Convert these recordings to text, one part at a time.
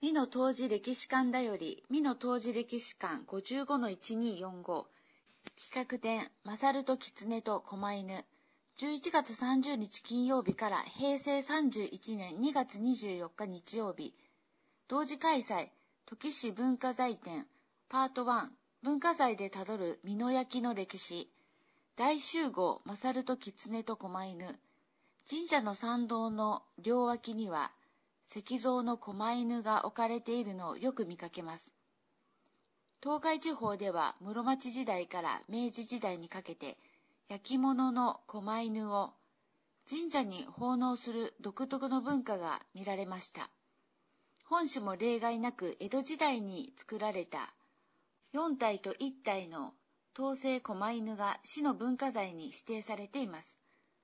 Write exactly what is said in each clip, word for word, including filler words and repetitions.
美濃当時歴史館だより、美濃当時歴史館 ごじゅうごのいちにーよんご 企画展、マサルと狐と狛犬。じゅういちがつさんじゅうにち金曜日から平成さんじゅういちねんにがつにじゅうよっか日曜日。同時開催、土岐市文化財展、パートワン、文化財でたどる美濃焼の歴史。大集合、マサルと狐と狛犬。神社の参道の両脇には、石像の狛犬が置かれているのをよく見かけます。東海地方では室町時代から明治時代にかけて、焼き物の狛犬を神社に奉納する独特の文化が見られました。本市も例外なく江戸時代に作られたよんたいといったいの陶製狛犬が市の文化財に指定されています。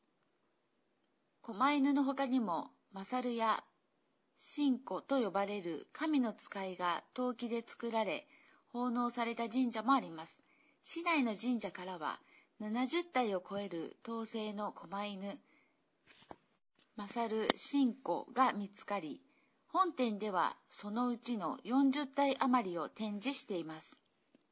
狛犬の他にも、マサルや神子と呼ばれる神の使いが陶器で作られ、奉納された神社もあります。市内の神社からは、ななじゅったいを超える陶製の狛犬、マサル、神子が見つかり、本店ではそのうちのよんじゅったい余りを展示しています。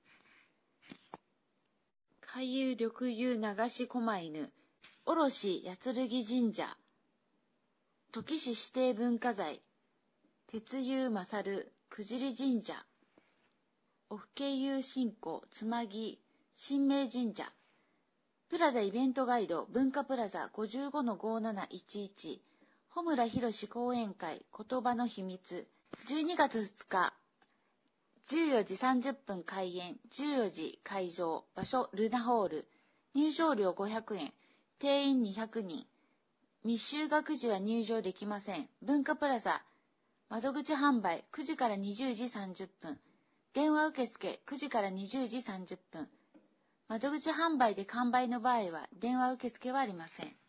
海遊緑遊流し狛犬、卸八剣神社、土岐市指定文化財、鉄遊勝九尻神社、おふけ遊神子つまぎ神明神社、プラザイベントガイド文化プラザ ごじゅうごのごーなないちいち、穂村博講演会言葉の秘密、じゅうにがつふつか、じゅうよじさんじゅっぷん開演、じゅうよじ会場、場所ルナホール、入場料ごひゃくえん、定員にひゃくにん、未就学時は入場できません。文化プラザ、窓口販売くじからにじゅうじさんじゅっぷん、電話受付くじからにじゅうじさんじゅっぷん、窓口販売で完売の場合は電話受付はありません。